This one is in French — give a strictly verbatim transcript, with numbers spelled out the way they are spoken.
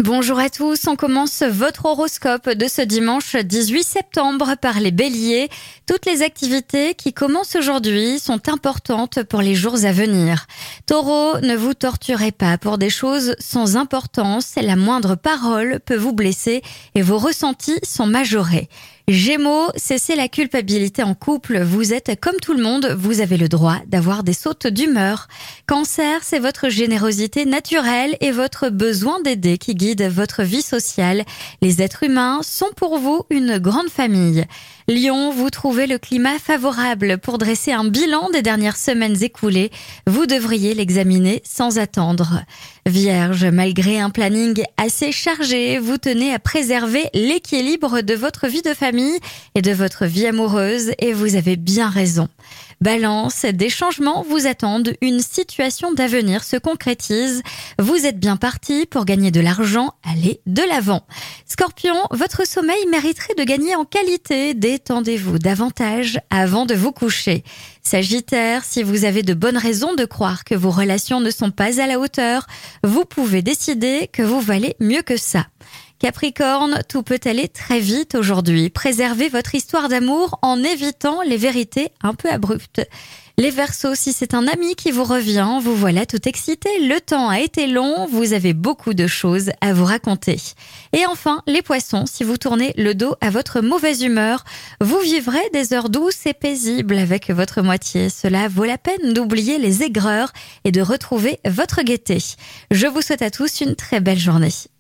Bonjour à tous, on commence votre horoscope de ce dimanche dix-huit septembre par les béliers. Toutes les activités qui commencent aujourd'hui sont importantes pour les jours à venir. Taureau, ne vous torturez pas pour des choses sans importance, la moindre parole peut vous blesser et vos ressentis sont majorés. Gémeaux, cessez la culpabilité en couple, vous êtes comme tout le monde, vous avez le droit d'avoir des sautes d'humeur. Cancer, c'est votre générosité naturelle et votre besoin d'aider qui guide votre vie sociale. Les êtres humains sont pour vous une grande famille. Lion, vous trouvez le climat favorable pour dresser un bilan des dernières semaines écoulées. Vous devriez l'examiner sans attendre. Vierge, malgré un planning assez chargé, vous tenez à préserver l'équilibre de votre vie de famille et de votre vie amoureuse et vous avez bien raison. Balance, des changements vous attendent, une situation d'avenir se concrétise. Vous êtes bien parti pour gagner de l'argent, allez de l'avant. Scorpion, votre sommeil mériterait de gagner en qualité, détendez-vous davantage avant de vous coucher. Sagittaire, si vous avez de bonnes raisons de croire que vos relations ne sont pas à la hauteur, vous pouvez décider que vous valez mieux que ça. Capricorne, tout peut aller très vite aujourd'hui. Préservez votre histoire d'amour en évitant les vérités un peu abruptes. Les Verseaux, si c'est un ami qui vous revient, vous voilà tout excité. Le temps a été long, vous avez beaucoup de choses à vous raconter. Et enfin, les Poissons, si vous tournez le dos à votre mauvaise humeur, vous vivrez des heures douces et paisibles avec votre moitié. Cela vaut la peine d'oublier les aigreurs et de retrouver votre gaieté. Je vous souhaite à tous une très belle journée.